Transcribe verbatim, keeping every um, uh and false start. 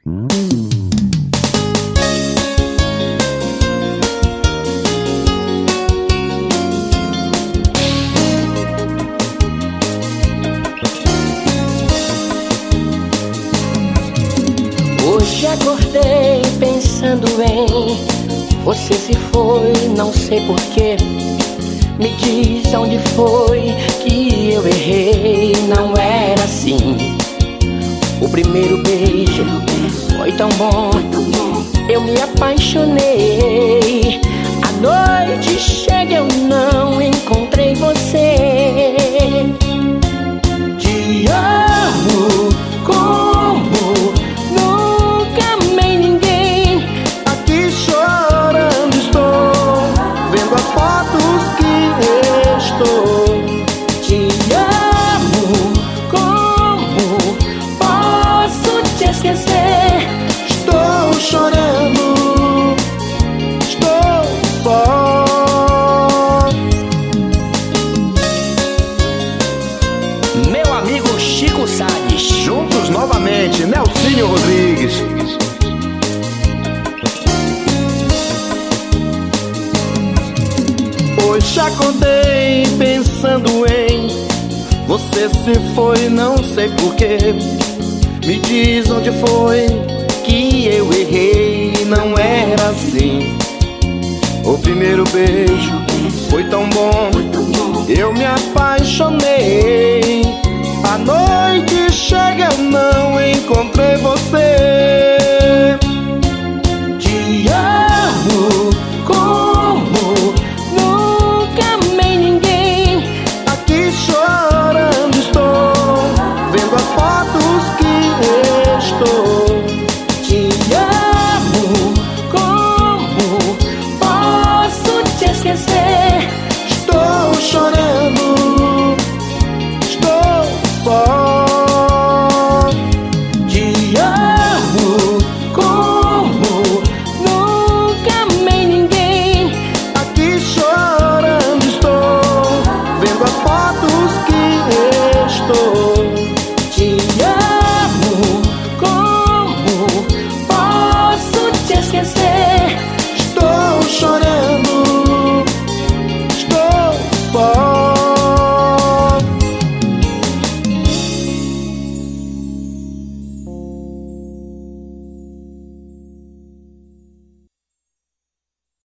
Hoje acordei pensando em você. Se foi, não sei porquê. Me diz onde foi que eu errei. Não era assim. O primeiro beijo foi tão bom, eu me apaixonei. A noite chega, eu não encontrei você. Te amo como nunca amei ninguém. Aqui chorando estou, vendo as fotos que estou. Te amo como posso te esquecer. Estou chorando, estou só. Meu amigo Chico Salles. Juntos novamente, Nelsinho Rodrigues. Hoje acordei pensando em você. Se foi, não sei porquê. Me diz onde foi que eu errei. Não era assim. O primeiro beijo foi tão bom, eu me apaixonei. A noite chega, eu não encontrei você. Te amo como nunca amei ninguém. Aqui chorando estou, vendo as fotos que estou. Te amo como posso te esquecer. Estou chorando, estou só. Te amo como nunca amei ninguém. Aqui chorando estou, vendo as fotos que estou.